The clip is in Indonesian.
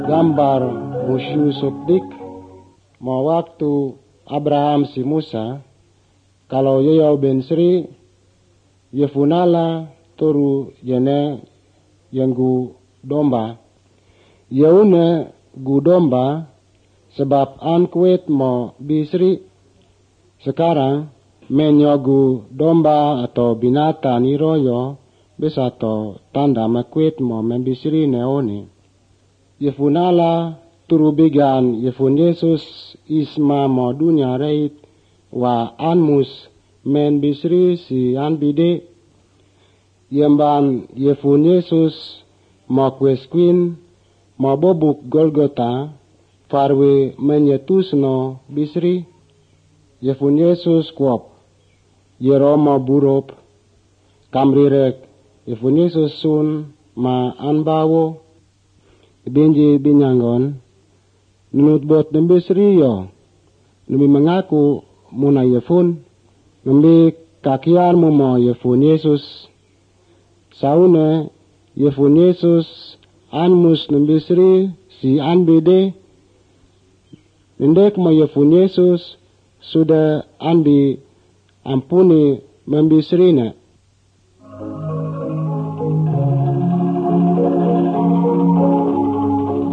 gambar musyu sukdik mau waktu Abraham si Musa kalau yoyo ben Sri yefunala turu jene yang gu domba yaune gu domba sebab an kuit mau bisri sekarang menyogu domba atau binatang iroyo bisa to tanda makuit mau membisri neone yefunala turu bigan yefun Yesus isma mau dunia reit wa anmus men bisri si an bide yemban yefun Yesus mau kuesquin mau bobuk Golgota farwe menyetusno bisri yefun Yesus kuop yeroma burop kamrirek yefun Yesus sun ma anbawo benji binyangon nunut bot nembisri yo numi mengaku muna yefun ngembi kakian mo yefun Yesus saune yefun Yesus anmus nembisri si anbide nendek mo yefun Yesus sudah ambi ampuni membisrina